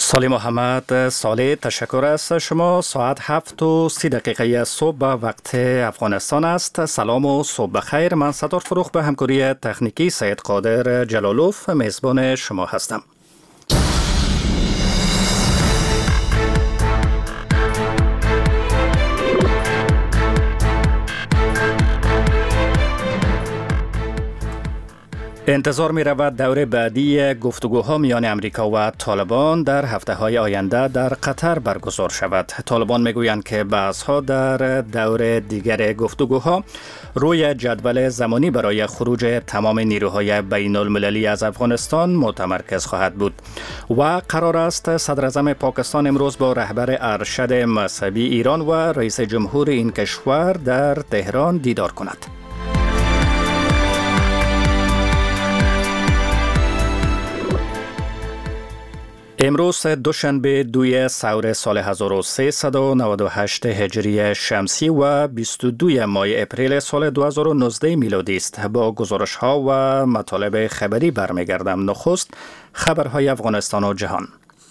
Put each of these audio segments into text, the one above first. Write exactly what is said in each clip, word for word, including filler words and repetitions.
سالی محمد صالح، تشکر است. شما ساعت هفت و سی دقیقه صبح به وقت افغانستان است. سلام و صبح بخیر. من ستار فروخ به همکاری تکنیکی سید قادر جلالوف میزبان شما هستم. انتظار می رود دور بعدی گفتگوها میان امریکا و طالبان در هفته های آینده در قطر برگزار شود. طالبان می گویند که بحث‌ها در دور دیگر گفتگوها روی جدول زمانی برای خروج تمام نیروهای بین المللی از افغانستان متمرکز خواهد بود و قرار است صدر اعظم پاکستان امروز با رهبر ارشد مذهبی ایران و رئیس جمهور این کشور در تهران دیدار کند. امروز دوشنبه دوی سور سال هزار و سیصد و نود و هشت هجری شمسی و بیست و دو ماه اپریل سال دو هزار و نوزده میلادی است. با گزارش ها و مطالب خبری برمیگردم. نخست خبرهای افغانستان و جهان.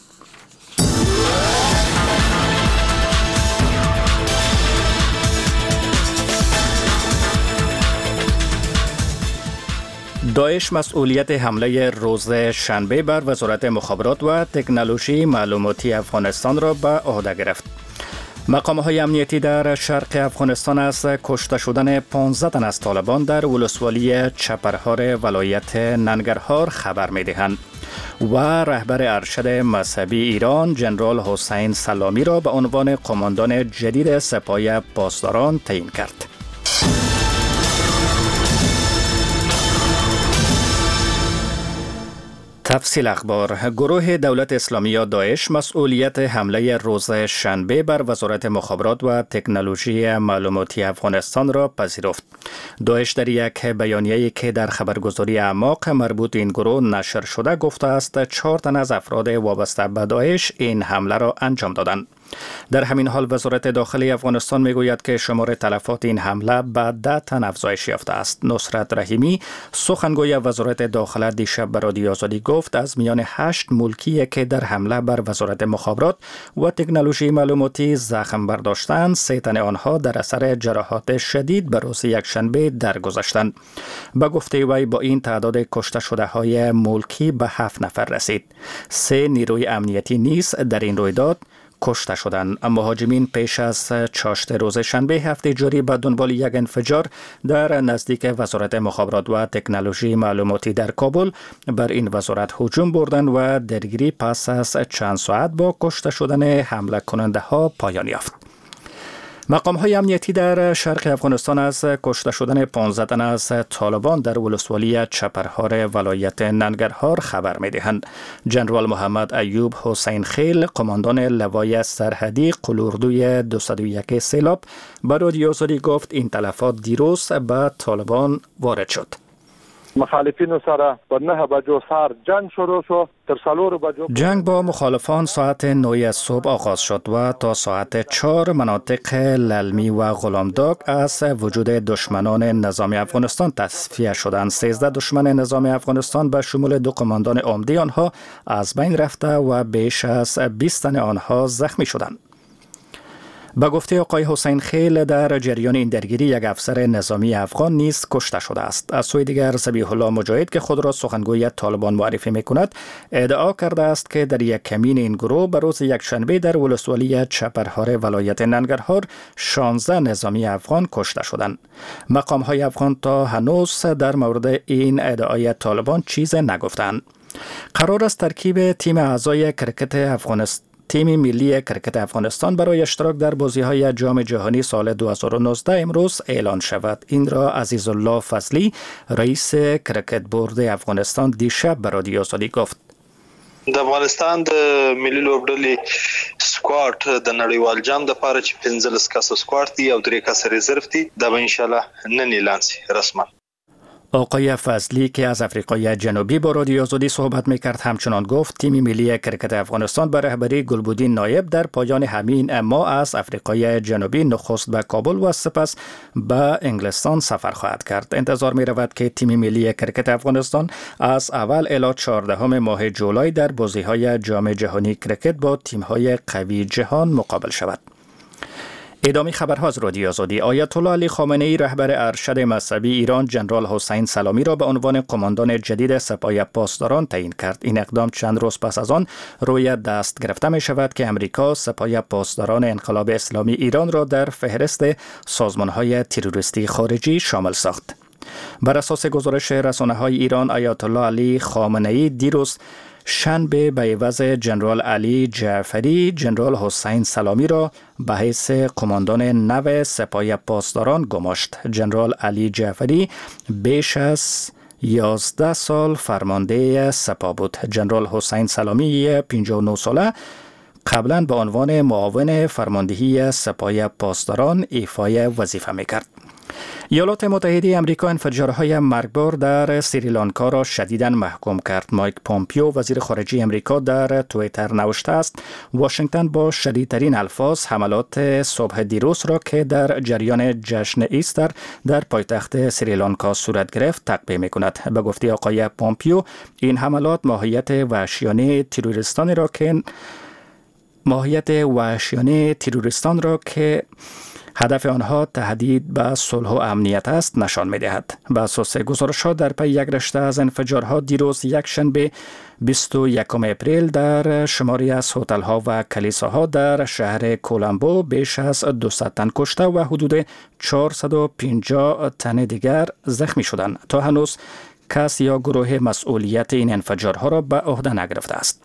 داعش مسئولیت حمله روز شنبه بر وزارت مخابرات و تکنولوژی معلوماتی افغانستان را به عهده گرفت. مقام‌های امنیتی در شرق افغانستان از کشته شدن پانزده تن از طالبان در ولسوالی چپرهار ولایت ننگرهار خبر می‌دهند و رهبر ارشد مذهبی ایران جنرال حسین سلامی را به عنوان قماندان جدید سپاه پاسداران تعیین کرد. تفصیل اخبار. گروه دولت اسلامی یا داعش مسئولیت حمله روز شنبه بر وزارت مخابرات و تکنولوژی معلوماتی افغانستان را پذیرفت. داعش در یک بیانیه‌ای که در خبرگزاری اعماق مربوط این گروه نشر شده گفته است چهار تن از افراد وابسته به داعش این حمله را انجام دادند. در همین حال وزارت داخلی افغانستان میگوید که شمار تلفات این حمله به ده تن افزایش یافته است. نصرت رحیمی سخنگوی وزارت داخله دیشب به رادیو آزادی گفت از میان هشت ملکی که در حمله بر وزارت مخابرات و تکنولوژی معلوماتی زخم برداشتند، سه تن آنها در اثر جراحات شدید به روز یکشنبه درگذشتند. به گفته وی با این تعداد کشته شده های ملکی به هفت نفر رسید. سه نیروی امنیتی نیز در این رویداد کشته شدند. مهاجمین پیش از چاشت روز شنبه هفته جاری به دنبال یک انفجار در نزدیک وزارت مخابرات و تکنولوژی معلوماتی در کابل بر این وزارت هجوم بردند و درگیری پس از چند ساعت با کشته شدن حمله کننده ها پایان یافت. مقام‌های امنیتی در شرق افغانستان از کشته شدن پانزده تن از طالبان در ولسوالی چپرهار ولایت ننگرهار خبر می‌دهند. جنرال محمد ایوب حسین خیل، قماندان لوای سرحدی قلوردوی دویست و یک سیلاب، به رادیو آزادی گفت این تلفات دیروز به طالبان وارد شد. مخالفین سره با نه بجو سر جنگ شروع شد. جنگ با مخالفان ساعت نه صبح آغاز شد و تا ساعت چهار مناطق للمی و غلامداغ از وجود دشمنان نظامی افغانستان تصفیه شدند. سیزده دشمن نظامی افغانستان به شمول دو قماندان عمده آنها از بین رفته و بیش از بیست تن آنها زخمی شدند. به گفته آقای حسین خیل در جریان این درگیری یک افسر نظامی افغان نیز کشته شده است. از سوی دیگر ذبیح الله مجاهد که خود را سخنگوی طالبان معرفی می‌کند ادعا کرده است که در یک کمین این گروه به روز یکشنبه در ولسوالی چپرهار ولایت ننگرهار شانزده نظامی افغان کشته شدند. مقام‌های افغان تا هنوز در مورد این ادعای طالبان چیز نگفتند. قرار است ترکیب تیم اعضای کرکت افغانستان تیم ملی کرکت افغانستان برای اشتراک در بازی‌های جام جهانی سال دو هزار و نوزده امروز اعلان شود. این را عزیزالله فضلی، رئیس کرکت بورد افغانستان دیشب به رادیو آزادی گفت. د افغانستان د ملي لوبډلې سکواډ د نړیوال جام د لپاره چې پنځلس کسه سکواډ دی او درې کسه ریزرو دی دا به ان شاء الله نن اعلان شي رسما. آقای فضلی که از آفریقای جنوبی با رادیو آزادی صحبت میکرد همچنان گفت تیم ملی کرکت افغانستان به رهبری گلبودین نایب در پایان همین ماه از آفریقای جنوبی نخست به کابل و سپس به انگلستان سفر خواهد کرد. انتظار می رود که تیم ملی کرکت افغانستان از اول الی چهاردهم ماه جولای در بازی‌های جام جهانی کرکت با تیم‌های قوی جهان مقابل شود. ادامه خبرها از رادیو آزادی. آیت الله علی خامنه ای رهبر ارشد مذهبی ایران جنرال حسین سلامی را به عنوان قماندان جدید سپاه پاسداران تعیین کرد. این اقدام چند روز پس از آن روی دست گرفته می شود که امریکا سپاه پاسداران انقلاب اسلامی ایران را در فهرست سازمان‌های تروریستی خارجی شامل ساخت. بر اساس گزارش رسانه‌های ایران، آیت الله علی خامنه ای دیروز شنبه به عوض جنرال علی جعفری جنرال حسین سلامی را به حیث قماندان نو سپاه پاسداران گماشت. جنرال علی جعفری بیش از یازده سال فرمانده سپاه بود. جنرال حسین سلامی پنجاه و نه ساله قبلا به عنوان معاون فرماندهی سپاه پاسداران ایفای وظیفه میکرد. ایالات متحده آمریکا انفجارهای مرگبار در سریلانکا را شدیداً محکوم کرد. مایک پومپیو وزیر خارجه آمریکا در توییتر نوشته است واشنگتن با شدیدترین الفاظ حملات صبح دیروز را که در جریان جشن ایستر در پایتخت سریلانکا صورت گرفت تقبیح می‌کند. به گفته آقای پومپیو این حملات ماهیت وحشیانه تروریستانی را که ماهیت وحشیانه تروریستان را که هدف آنها تهدید به صلح و امنیت است نشان می‌دهد. به اساس گزارش‌ها در پی یک رشته از انفجارها دیروز یکشنبه بیست و یکم اپریل در شماری از هتل‌ها و کلیساها در شهر کولمبو بیش از دویست تن کشته و حدود چهارصد و پنجاه تن دیگر زخمی شدند. تا هنوز کس یا گروه مسئولیت این انفجارها را به عهده نگرفته است.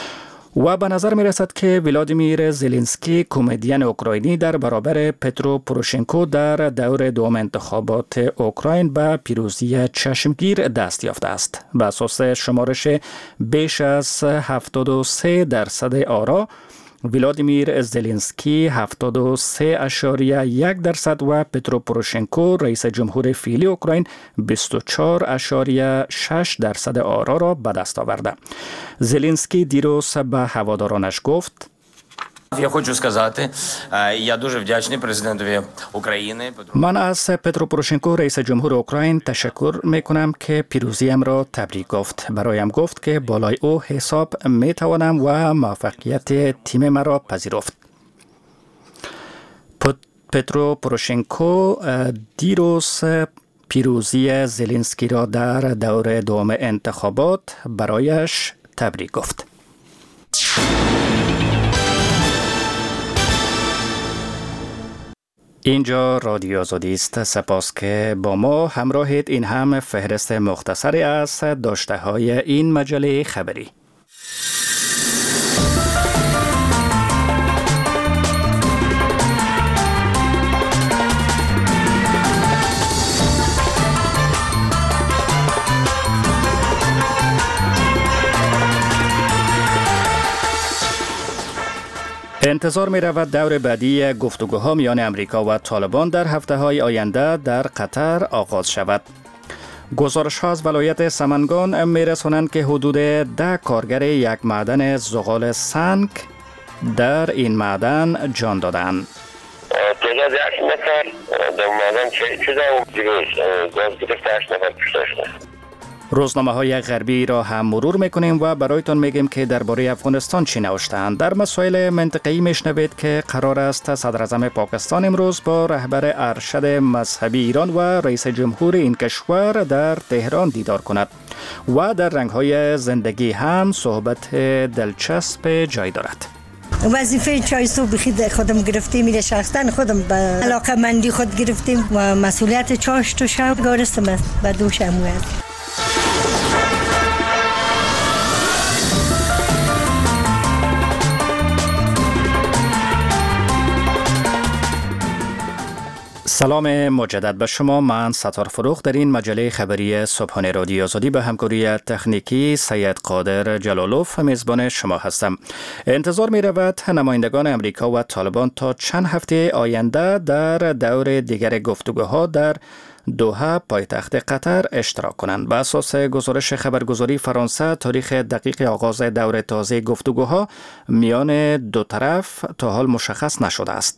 و به نظر می رسد که ولادیمیر زلنسکی کمدین اوکراینی در برابر پترو پوروشنکو در دور دوم انتخابات اوکراین به پیروزی چشمگیر دست یافته است. به اساس شمارش بیش از هفتاد و سه درصد آرا ولادیمیر زلنسکی هفتاد و سه اشاریه یک درصد و پترو پوروشنکو رئیس جمهور فعلی اوکراین بیست و چهار اشاریه شش درصد آرا را به دست آورده. زلنسکی دیروز به هوادارانش گفت Я хочу сказати, я дуже вдячний президентові України. من از پترو پوروشنکو رئیس جمهور اوکراین تشکر می کنم که پیروزیم را تبریک گفت. برایم گفت که بالای او حساب می توانم و موفقیت تیم مرا پذیرفت. پترو پوروشنکو دیروز پیروزی زلنسکی را در دور دوم انتخابات برایش تبریک گفت. اینجا رادیو آزادی است. سپاس که با ما همراهید. این هم فهرست مختصری از داشته های این مجله خبری. انتظار می رود دور بعدی گفتگوها میان امریکا و طالبان در هفته های آینده در قطر آغاز شود. گزارش ها از ولایت سمنگان می رسانند که حدود ده کارگر یک معدن زغال سنگ در این معدن جان دادند. تعداد هشت نفر در معدن شهید شده و دیروز گاز گرفته هشت نفر کشته شده. روزنامه های غربی را هم مرور میکنیم و برایتان میگیم که درباره افغانستان چی نوشتند. در مسائل منطقه‌ای میشنوید که قرار است صدر اعظم پاکستان امروز با رهبر ارشد مذهبی ایران و رئیس جمهور این کشور در تهران دیدار کند و در رنگ‌های زندگی هم صحبت دلچسب جای دارد. وظیفه چای صبح خود خودم گرفتیم، میره شخصا خودم به علاقه مندی خود گرفتیم و مسئولیت چاش تو شب گارستم است و دوشم است. سلام مجدد به شما. من ستار فروخ در این مجله خبری صبحانه رادیو آزادی به همکاری تکنیکی سید قادر جلالوف میزبان شما هستم. انتظار می رود نمایندگان امریکا و طالبان تا چند هفته آینده در دور دیگر گفتگوها در دوحه پایتخت قطر اشتراک کنند. به اساس گزارش خبرگزاری فرانسه، تاریخ دقیق آغاز دور تازه گفتگوها میان دو طرف تا حال مشخص نشده است.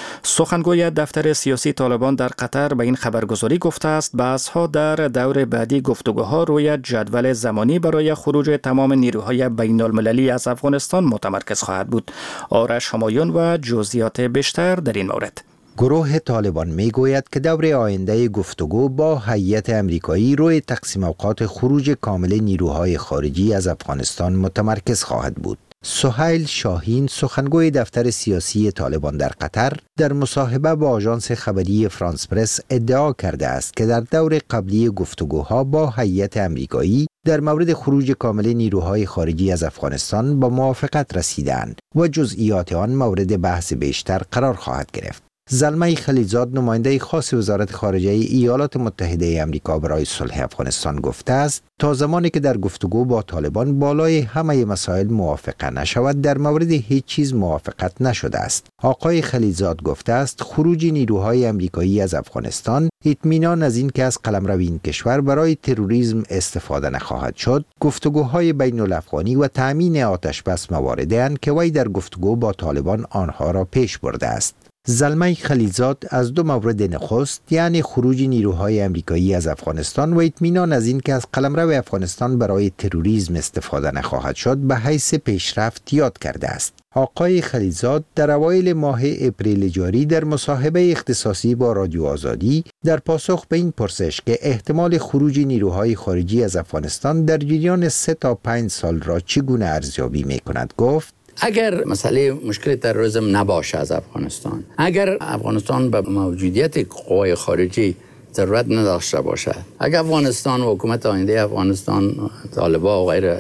سخنگوی دفتر سیاسی طالبان در قطر به این خبرگزاری گفته است بحث‌ها در دور بعدی گفتگوها روی جدول زمانی برای خروج تمام نیروهای بین المللی از افغانستان متمرکز خواهد بود. آرش همایون و جزئیات بیشتر در این مورد. گروه طالبان می گوید که دور آینده گفتگو با هیئت امریکایی روی تقسیم اوقات خروج کامل نیروهای خارجی از افغانستان متمرکز خواهد بود. سهیل شاهین، سخنگوی دفتر سیاسی طالبان در قطر، در مصاحبه با آژانس خبری فرانس پرس ادعا کرده است که در دور قبلی گفتگوها با هیئت امریکایی در مورد خروج کامل نیروهای خارجی از افغانستان با موافقت رسیدند و جزئیات آن مورد بحث بیشتر قرار خواهد گرفت. زلمه خلیلزاد، نماینده خاص وزارت خارجه ایالات متحده آمریکا برای صلح افغانستان، گفته است تا زمانی که در گفتگو با طالبان بالای همه مسائل موافقه نشود، در مورد هیچ چیز موافقت نشده است. آقای خلیلزاد گفته است خروج نیروهای آمریکایی از افغانستان اطمینان از این که از قلمرو این کشور برای تروریسم استفاده نخواهد شد، گفتگوهای بین الافغانی و تامین آتش بس مواردی اند که وی در گفتگو با طالبان آنها را پیش برده است. زلمه خلیلزاد از دو مورد نخست، یعنی خروج نیروهای آمریکایی از افغانستان و اطمینان از این که از قلمرو افغانستان برای تروریسم استفاده نخواهد شد، به حیث پیشرفت یاد کرده است. آقای خلیلزاد در اوایل ماه اپریل جاری در مصاحبه اختصاصی با رادیو آزادی در پاسخ به این پرسش که احتمال خروج نیروهای خارجی از افغانستان در جریان سه تا پنج سال را چگونه ارزیابی می کند گفت: اگر مسئله مشکل تروریسم نباشه از افغانستان، اگر افغانستان به موجودیت قوای خارجی ضرورت نداشته باشه، اگر افغانستان و حکومت آینده افغانستان، طالبان و غیر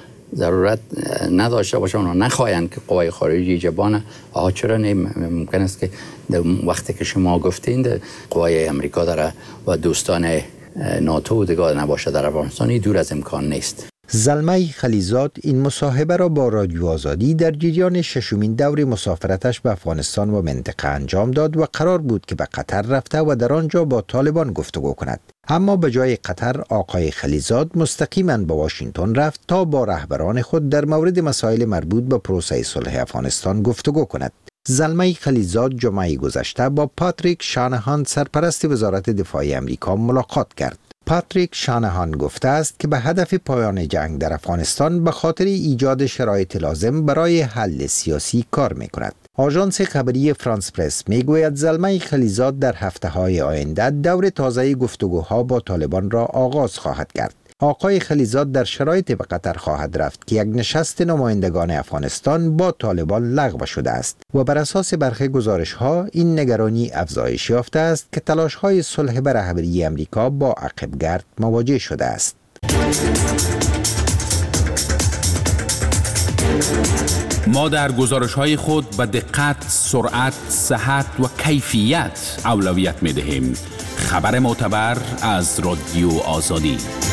ضرورت نداشته باشه، اونا نخواهند که قوای خارجی جبانه، آها چرا نمی ممکن است که در وقتی که شما گفتین قوای امریکا داره و دوستان ناتو و دیگه نباشه در افغانستان، دور از امکان نیست. زلمه خلیلزاد این مصاحبه را با رادیو آزادی در جریان ششمین دور مسافرتش به افغانستان و منطقه انجام داد و قرار بود که به قطر رفته و در آنجا با طالبان گفتگو کند. اما به جای قطر، آقای خلیلزاد مستقیما به واشنگتن رفت تا با رهبران خود در مورد مسائل مربوط به پروسه صلح افغانستان گفتگو کند. زلمه خلیلزاد جمعه گذشته با پاتریک شانهان، سرپرست وزارت دفاع آمریکا، ملاقات کرد. پاتریک شانهان گفته است که به هدف پایان جنگ در افغانستان به خاطر ایجاد شرایط لازم برای حل سیاسی کار می‌کند. آژانس خبری فرانس پرس میگوید زلمه خلیلزاد در هفته‌های آینده دور تازه گفتگوها با طالبان را آغاز خواهد کرد. آقای خلیلزاد در شرایط به قطر خواهد رفت که یک نشست نمایندگان افغانستان با طالبان لغو شده است و بر اساس برخی گزارش‌ها این نگرانی افزایش یافته است که تلاش‌های صلح به رهبری آمریکا با عقب‌گرد مواجه شده است. ما در گزارش‌های خود به دقت، سرعت، صحت و کیفیت اولویت می‌دهیم. خبر معتبر از رادیو آزادی.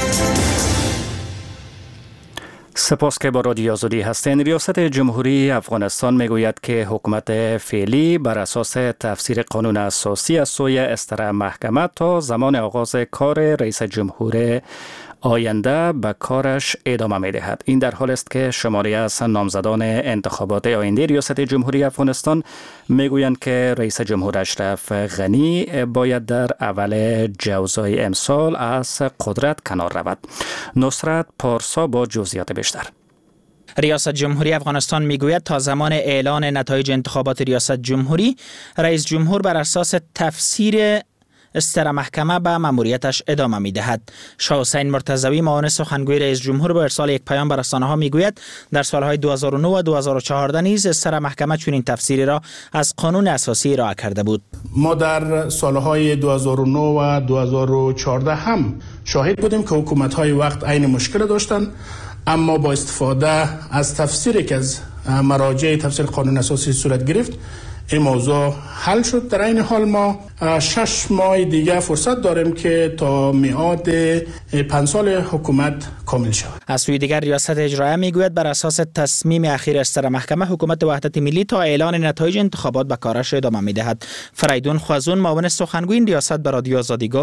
سپاس که با رادیو آزادی هستین. ریاست جمهوری افغانستان میگوید که حکومت فعلی بر اساس تفسیر قانون اساسی از سوی استره محکمه تا زمان آغاز کار رئیس جمهور آینده به کارش ادامه می دهد. این در حال است که شماری از نامزدان انتخابات آینده ریاست جمهوری افغانستان میگویند که رئیس جمهور اشرف غنی باید در اول جوزای امسال از قدرت کنار رود. نصرت پارسا با جزئیات بیشتر. ریاست جمهوری افغانستان میگوید تا زمان اعلان نتایج انتخابات ریاست جمهوری، رئیس جمهور بر اساس تفسیر استره محکمه به ماموریتش ادامه می‌دهد. شاه حسین مرتضوی، معاون سخنگوی رئیس جمهور، با ارسال یک پیام به رسانه‌ها میگوید در سالهای دو هزار و نه و دو هزار و چهارده نیز استره محکمه چنین تفسیری را از قانون اساسی ارائه کرده بود. ما در سالهای دو هزار و نه و دو هزار و چهارده هم شاهد بودیم که حکومت‌های وقت عین مشکل داشتند، اما با استفاده از تفسیری که از مراجع تفسیر قانون اساسی صورت گرفت، این موضوع حل شد. در این حال ما شش ماه دیگه فرصت داریم که تا میعاد پنج سال حکومت کامل شود. از سوی دیگر ریاست اجرایه میگوید بر اساس تصمیم اخیر استره محکمه، حکومت وحدت ملی تا اعلان نتایج انتخابات به کارش ادامه میدهد. فریدون خوازون، معاون سخنگوی این ریاست، به رادیو آزادی گفت: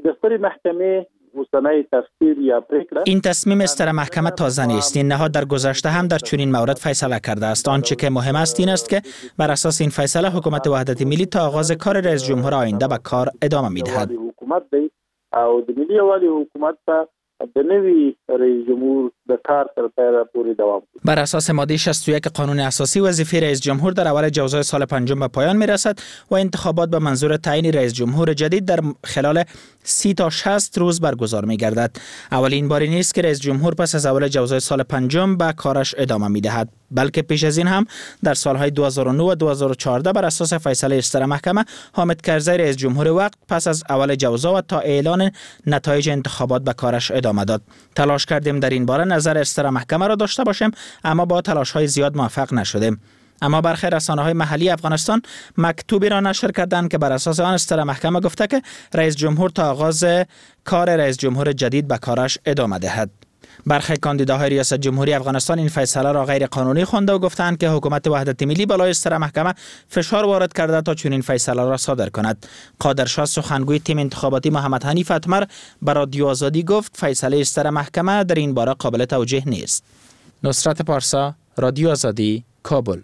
دفتر محکمه مستند تفسیر یا پرکړه این تصمیم استر محکمه تازه نیست. این نهاد در گذشته هم در چنین مورد فیصله کرده است. آنچه که مهم است این است که بر اساس این فیصله حکومت وحدت ملی تا آغاز کار رئیس جمهور آینده به کار ادامه می‌دهد. حکومت دی او د ملي یوالي حکومت ته د نوي رئیس جمهور د کار تر پایه پورې دوام کوي. بر اساس ماده شصت و یک قانون اساسی وظیفه رئیس جمهور در اول جوزای سال پنجم به پایان میرسد و انتخابات به منظور تعیین رئیس جمهور جدید در خلال سی تا شصت روز برگزار می‌گردد. اولین باری نیست که رئیس جمهور پس از اول جوزای سال پنجم به کارش ادامه می‌دهد، بلکه پیش از این هم در سالهای دو هزار و نه و دو هزار و چهارده بر اساس فیصله استر محکمه حامد کرزی رئیس جمهور وقت پس از اول جوزا و تا اعلان نتایج انتخابات به کارش ادامه داد. تلاش کردیم در این باره نظر استر محکمه را داشته باشیم، اما با تلاش‌های زیاد موفق نشدیم. اما برخی رسانه‌های محلی افغانستان مکتوبی را نشر کردند که بر اساس آن استر محکمه گفته که رئیس جمهور تا آغاز کار رئیس جمهور جدید به کارش ادامه دهد. برخی کاندیداهای ریاست جمهوری افغانستان این فیصله را غیر قانونی خوانده و گفتند که حکومت وحدت ملی بالای استر محکمه فشار وارد کرده تا چنین فیصله را صادر کند. قادرشاه سخنگوی تیم انتخاباتی محمد حنیف اتمر به رادیو آزادی گفت فیصله استر محکمه در این باره قابل توجیه نیست. نصرت پارسا، رادیو آزادی، کابل.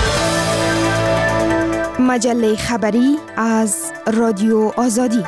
مجله خبری از رادیو آزادی.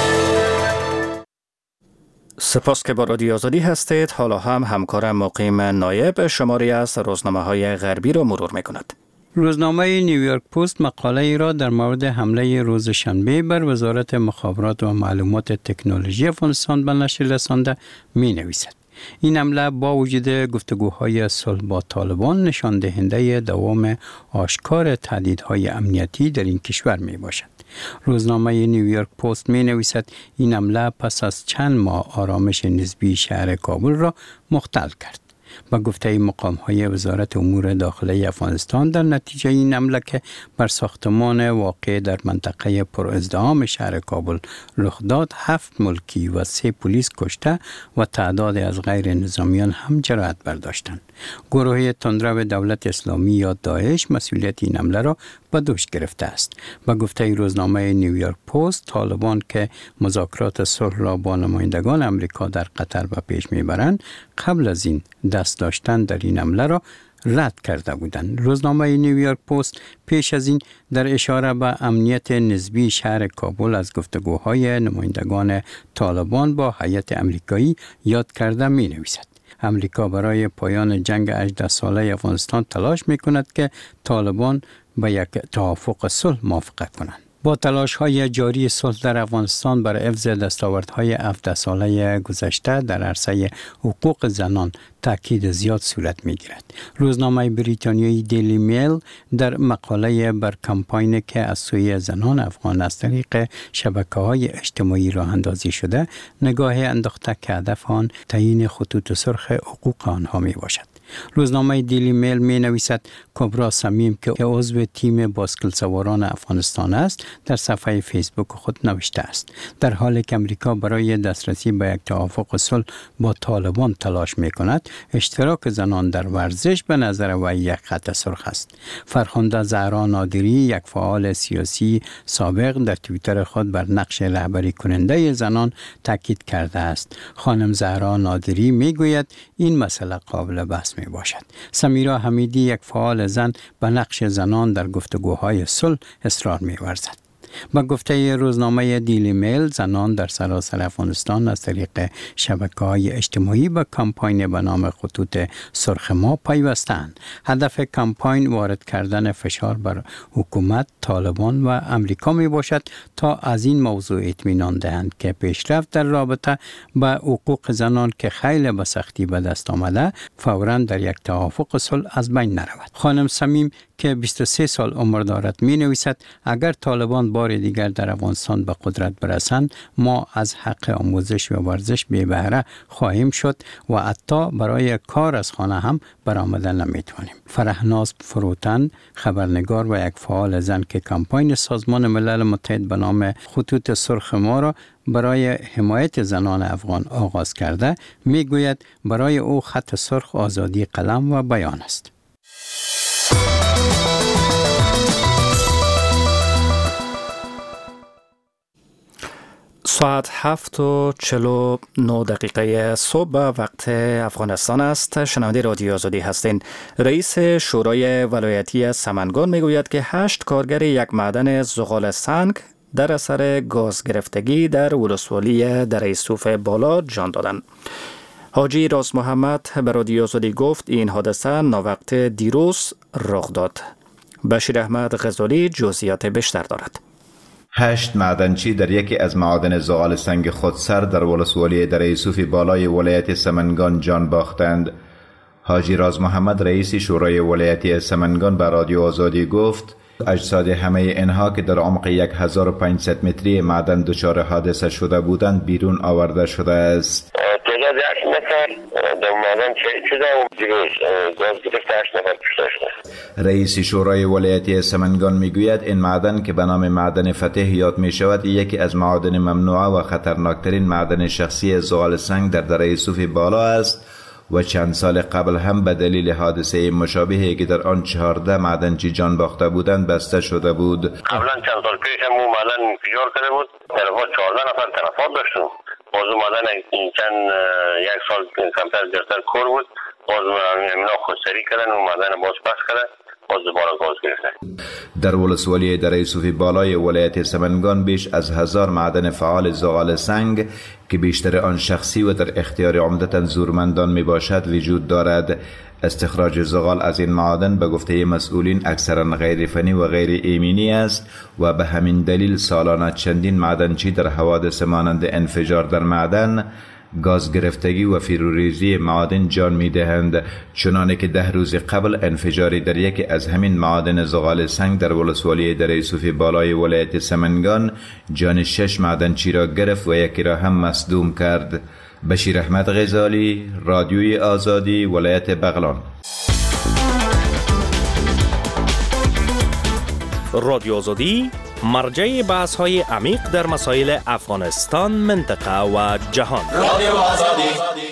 سپاس که با رادیو آزادی هستید. حالا هم همکارم مقیم نایب شماری از روزنامه‌های غربی را مرور می‌کند. روزنامه نیویورک پست مقاله ای را در مورد حمله روز شنبه بر وزارت مخابرات و معلومات تکنولوژی افغانستان به نشر رسانده می‌نویسد. این حمله با وجود گفتگوهای صلح با طالبان نشان دهنده دوام آشکار تهدیدهای امنیتی در این کشور می باشد. روزنامه نیویورک پست می نویسد این حمله پس از چند ماه آرامش نسبی شهر کابل را مختل کرد. با گفته مقام‌های وزارت امور داخلی افغانستان در نتیجه این حمله که بر ساختمان واقع در منطقه پرازدحام شهر کابل رخ داد، هفت ملکی و سه پلیس کشته و تعداد از غیر نظامیان هم جراحت برداشتند. گروه تندرو دولت اسلامی یا داعش مسئولیت این حمله را به دوش گرفته است. با گفته روزنامه نیویورک پست، طالبان که مذاکرات صلح را با نمایندگان امریکا در قطر به پیش میبرند، قبل از این دست داشتن در این حمله را رد کرده بودند. روزنامه نیویورک پست پیش از این در اشاره به امنیت نسبی شهر کابل از گفتگوهای نمایندگان طالبان با هیئت امریکایی یاد کرده می نویسد. امریکا برای پایان جنگ هجده ساله افغانستان تلاش می کند که طالبان به یک توافق صلح موافقت کنند. با تلاش‌های جاری صلح در افغانستان بر حفظ دستاوردهای هفده ساله گذشته در عرصه حقوق زنان تاکید زیاد صورت می‌گیرد. روزنامه بریتانیایی دیلی میل در مقاله بر کمپاینی که از سوی زنان افغان از طریق شبکه‌های اجتماعی راه اندازی شده، نگاه انداخته که هدف آن تعیین خطوط سرخ حقوق آنها میباشد. روزنامه دیلی میل می نویسد کبرا صمیم که عضو تیم باسکل سواران افغانستان است در صفحه فیسبوک خود نوشته است در حالی که امریکا برای دسترسی به یک توافق صلح با طالبان تلاش می کند، اشتراک زنان در ورزش به نظر وی یک خط سرخ است. فرخنده زهرا نادری، یک فعال سیاسی سابق، در توییتر خود بر نقش رهبری کننده زنان تاکید کرده است. خانم زهرا نادری می گوید این مسئله قابل بحث می باشد. سمیرا حمیدی، یک فعال زن، به نقش زنان در گفتگوهای صلح اصرار می ورزد. با گفته روزنامه دیلی میل، زنان در سراسر افغانستان از طریق شبکه‌های اجتماعی به کمپاین به نام خطوط سرخ ما پیوستند. هدف کمپاین وارد کردن فشار بر حکومت، طالبان و امریکا می باشد تا از این موضوع اطمینان دهند که پیشرفت در رابطه با حقوق زنان که خیلی به سختی به دست آمده فوراً در یک توافق صلح از بین نرود. خانم صمیم که بیست و سه سال عمر دارد می نویسد اگر طالبان بار دیگر در افغانستان به قدرت برسند، ما از حق آموزش و ورزش بی بهره خواهیم شد و حتی برای کار از خانه هم برآمده نمی توانیم. فرهناز فروتن، خبرنگار و یک فعال زن که کمپاین سازمان ملل متحد به نام خطوط سرخ ما را برای حمایت زنان افغان آغاز کرده، می گوید برای او خط سرخ آزادی قلم و بیان است. ساعت هفت و چل و نه دقیقه صبح وقت افغانستان است. شنونده رادیو آزادی هستین. رئیس شورای ولایتی سمنگان میگوید که هشت کارگر یک معدن زغال سنگ در اثر گاز گرفتگی در ولسوالی دره یوسف بالا جان دادند. حاجی راست محمد به رادیو آزادی گفت این حادثه ناوقت دیروز رخ داد. بشیر احمد غزالی جزئیات بیشتر دارد. هشت معدنچی در یکی از معادن زغال سنگ خودسر در ولسوالی دره یوسف بالای ولایت سمنگان جان باختند. حاجی راز محمد رئیس شورای ولایتی سمنگان به رادیو آزادی گفت اجساد همه اینها که در عمق هزار و پانصد متری معدن دچار حادثه شده بودند بیرون آورده شده است. تعداد هشت نفر در معدن شده و دیروز گاز گرفته هشت نفر کشته شده. رئیس شورای ولایتی سمنگان میگوید این معدن که به نام معدن فتح یاد می شود یکی از معادن ممنوعه و خطرناکترین معدن شخصی زغال سنگ در دره یوسف بالا است و چند سال قبل هم به دلیل حادثه مشابهی که در آن چهارده معدنچی جان باخته بودند بسته شده بود. قبلا چند سال پیش هم اون معدن انفجار کرده بود. طرفا چهارده نفر تلفات داشتیم. باز اون معدن این چند یک سال کمتر زیادتر کور بود. باز اینا خودسری کردن اون معدن باز پس کردن. باز دوباره گاز گرفتن. در ولسوالی دره یوسف بالای ولایت سمنگان بیش از هزار معدن فعال زغال سنگ که بیشتر آن شخصی و در اختیار عمدتاً زورمندان می باشد وجود دارد. استخراج زغال از این معادن به گفته مسئولین اکثرا غیر فنی و غیر ایمنی است و به همین دلیل سالانه چندین معدنچی در حوادث مانند انفجار در معدن، گاز گرفتگی و فیروریزی معادن جان می دهند. چنانه که ده روز قبل انفجاری در یکی از همین معادن زغال سنگ در ولسوالی دره یوسف بالای ولایت سمنگان جان شش معدنچی را گرفت و یکی را هم مصدوم کرد. بشیر احمد غزالی، رادیوی آزادی، ولایت بغلان. رادیو آزادی مرجع بحث های عمیق در مسائل افغانستان، منطقه و جهان. رادیو آزادی.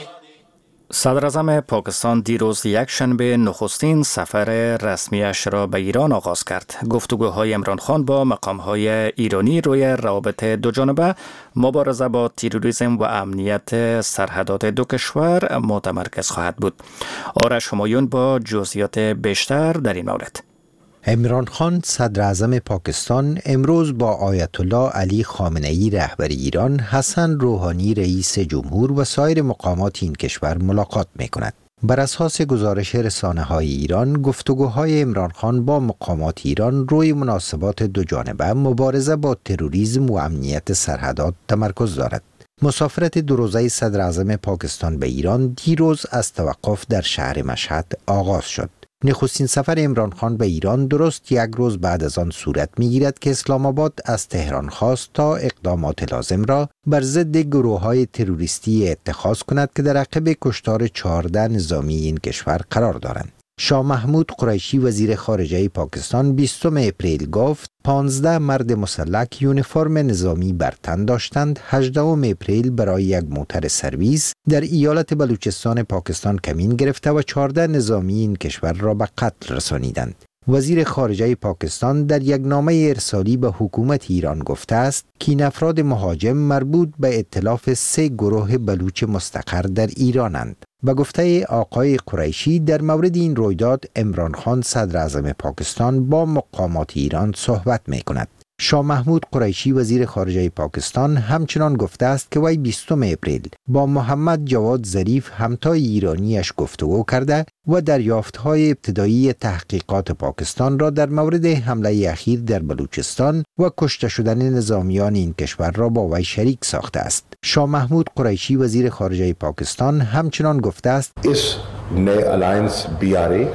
صدر اعظم پاکستان دیروز یک شنبه نخستین سفر رسمیش را به ایران آغاز کرد. گفتگوهای عمران خان با مقامهای ایرانی روی روابط دو جانبه، مبارزه با تروریسم و امنیت سرحدات دو کشور متمرکز خواهد بود. آرش همایون با جزئیات بیشتر در این مورد. عمران خان صدر اعظم پاکستان امروز با آیت الله علی خامنه‌ای رهبر ایران، حسن روحانی رئیس جمهور و سایر مقامات این کشور ملاقات می‌کند. بر اساس گزارش رسانه‌های ایران، گفتگوهای عمران خان با مقامات ایران روی مناسبات دو جانبه، مبارزه با تروریسم و امنیت سرحدات تمرکز دارد. مسافرت دو روزه صدر اعظم پاکستان به ایران دیروز از توقف در شهر مشهد آغاز شد. نخستین سفر عمران خان به ایران درست یک روز بعد از آن صورت می‌گیرد که اسلام آباد از تهران خواست تا اقدامات لازم را بر ضد گروه‌های تروریستی اتخاذ کند که در عقب کشتار چهارده نظامی این کشور قرار دارند. شاه محمود قریشی وزیر خارجه پاکستان بیستم اپریل گفت پانزده مرد مسلح یونیفرم نظامی بر تن داشتند هجدهم اپریل برای یک موتر سرویس در ایالت بلوچستان پاکستان کمین گرفته و چهارده نظامی این کشور را به قتل رسانیدند. وزیر خارجه پاکستان در یک نامه ارسالی به حکومت ایران گفته است که این افراد مهاجم مربوط به ائتلاف سه گروه بلوچ مستقر در ایرانند. به گفته آقای قریشی در مورد این رویداد عمران خان صدر اعظم پاکستان با مقامات ایران صحبت می کند. شاه محمود قریشی وزیر خارجه پاکستان همچنان گفته است که وی بیستم اپریل با محمد جواد ظریف همتای ایرانیش گفتگو کرده و دریافت‌های ابتدایی تحقیقات پاکستان را در مورد حمله اخیر در بلوچستان و کشته شدن نظامیان این کشور را با وی شریک ساخته است. شاه محمود قریشی وزیر خارجه پاکستان همچنان گفته است اس نئے الائنس بی آر ای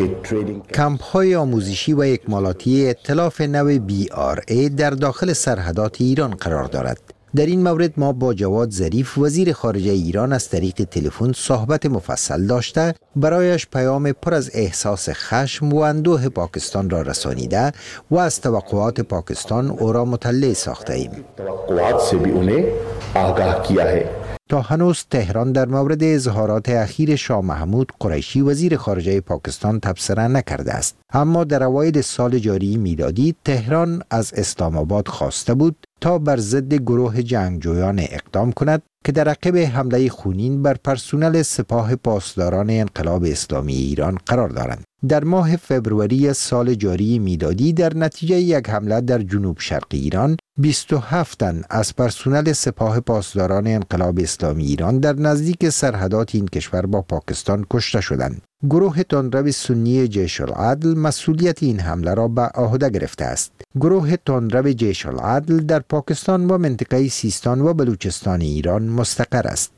کمپ های آموزشی و اکمالاتی ائتلاف نو بی آر ای در داخل سرحدات ایران قرار دارد. در این مورد ما با جواد ظریف وزیر خارجه ایران از طریق تلفن صحبت مفصل داشته، برایش پیام پر از احساس خشم و اندوه پاکستان را رسانیده و از توقعات پاکستان او را مطلع ساخته ایم. توقعات سے بھی انہیں آگاہ کیا ہے. تا هنوز تهران در مورد اظهارات اخیر شاه محمود قریشی وزیر خارجه پاکستان تبصره نکرده است. اما در اوایل سال جاری میلادی تهران از اسلام آباد خواسته بود تا بر ضد گروه جنگجویان اقدام کند که در عقب حمله خونین بر پرسنل سپاه پاسداران انقلاب اسلامی ایران قرار دارند. در ماه فوریه سال جاری میلادی در نتیجه یک حمله در جنوب شرقی ایران بیست و هفت تن از پرسنل سپاه پاسداران انقلاب اسلامی ایران در نزدیک سرحدات این کشور با پاکستان کشته شدند. گروه تندرو سنی جیش العدل مسئولیت این حمله را به عهده گرفته است. گروه تندرو جیش العدل در پاکستان و منطقه سیستان و بلوچستان ایران مستقر است.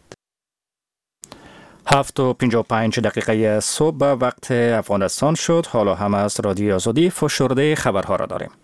هفت و پنجاه و پنج دقیقه صبح وقت افغانستان شد. حالا هم از رادیو آزادی فشرده خبرها را داریم.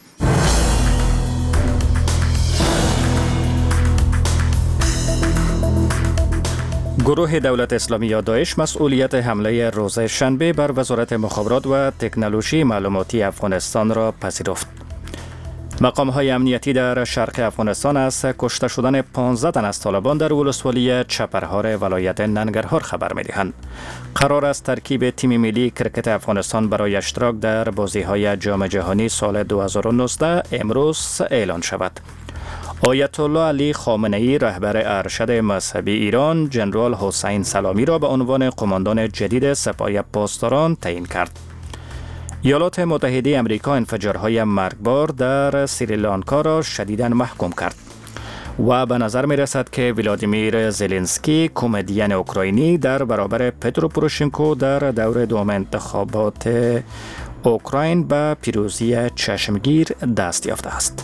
گروه دولت اسلامی یا داعش مسئولیت حمله روز شنبه بر وزارت مخابرات و تکنولوژی معلوماتی افغانستان را پذیرفت. مقام های امنیتی در شرق افغانستان از کشته شدن پانزده تن از طالبان در ولسوالی چپرهار ولایت ننگرهار خبر می دهند. قرار است ترکیب تیم ملی کرکت افغانستان برای اشتراک در بازی های جام جهانی سال دو هزار و نوزده امروز اعلان شود. آیت الله علی خامنه ای رهبر ارشد مذهبی ایران جنرال حسین سلامی را به عنوان قماندان جدید سپاه پاسداران تعیین کرد. ایالات متحده آمریکا انفجارهای مرگبار در سریلانکا را شدیداً محکوم کرد و به نظر می رسد که ولادیمیر زلنسکی کمدین اوکراینی در برابر پترو پوروشنکو در دور دوم انتخابات اوکراین به پیروزی چشمگیر دست یافته است.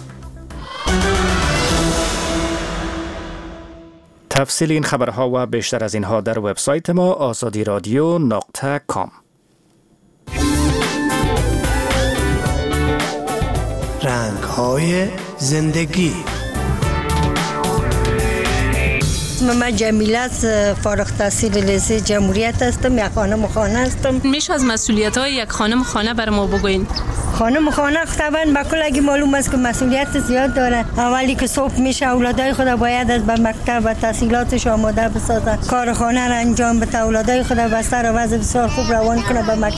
تفصیل این خبرها و بیشتر از اینها در وبسایت ما آزادی رادیو نقطه کام. رنگ‌های زندگی. من جمیله از فارغ التحصیل لیسه جمهوریت هستم. یک خانم خانه هستم. میشه از مسئولیت‌های یک خانم خانه بر ما بگوین؟ خانم خانه طبعا به کل اگه معلوم است که مسئولیت زیاد داره. اولی که صبح میشه اولادای خود باید از به مکتب و تحصیلاتش آماده بسازه، کار خانه را انجام بده، اولادای خود به سر و وضع بسیار خوب روان کنه به مکتب.